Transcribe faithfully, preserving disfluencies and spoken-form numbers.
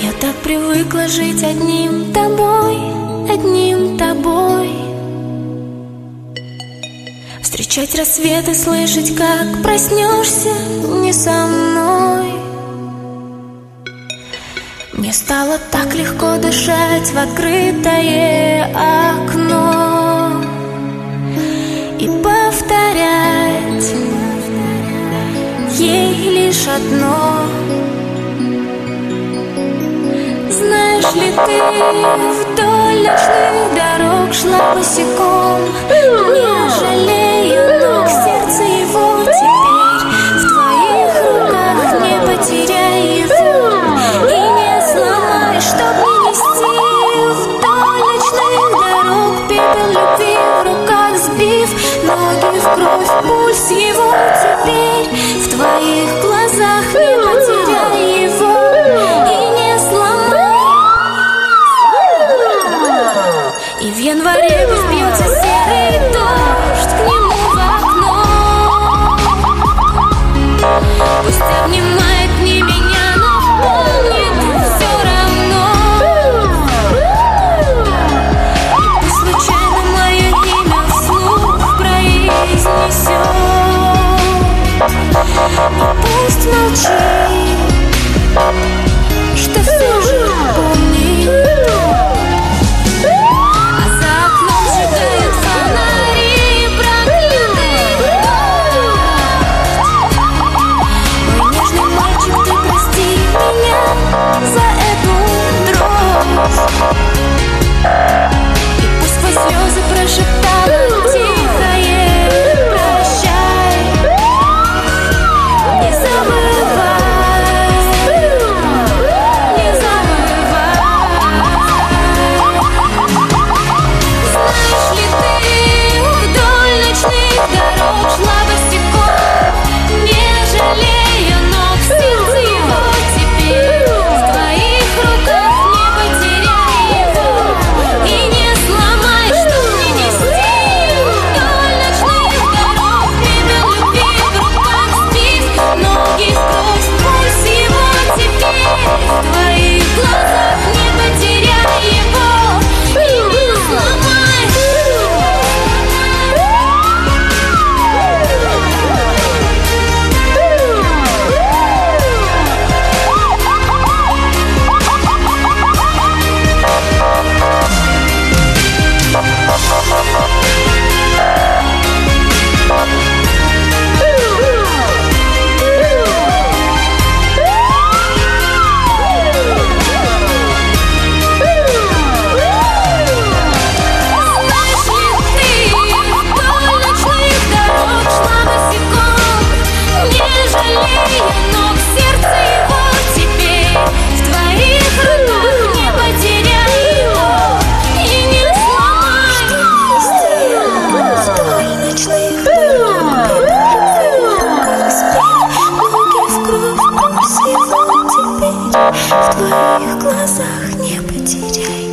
Я так привыкла жить одним тобой, одним тобой. Встречать рассветы, слышать, как проснешься не со мной. Мне стало так легко дышать в открытое окно и повторять ей лишь одно. Знаешь ли ты, вдоль ночных дорог шла босиком, не жалею ног, сердце его теперь в твоих руках, не потеряй его и не сломай, чтоб не нести вдоль ночных дорог пепел любви в руках сбив, ноги в кровь, пульс его теперь в твоих глазах, не потеряй его и не сломай. И в январе пусть бьется серый дождь к нему в окно, пусть обнимает не меня, но помнит все равно. И пусть случайно мое имя вслух произнесет, и пусть молчит, что все же помнит. И пусть сквозь слезы прошептала тихое прощай, не забывай, не забывай. Знаешь ли ты, вдоль ночных дорог шла босиком, не жалея ног, сердце его теперь в твоих руках. В твоих глазах не потеряй его и не сломай. Ног, сердце его теперь в твоих руках, не потеряй его и не сломай. Вдоль ночных дорог ноги в кровь, пульс его теперь в твоих глазах, не потеряй.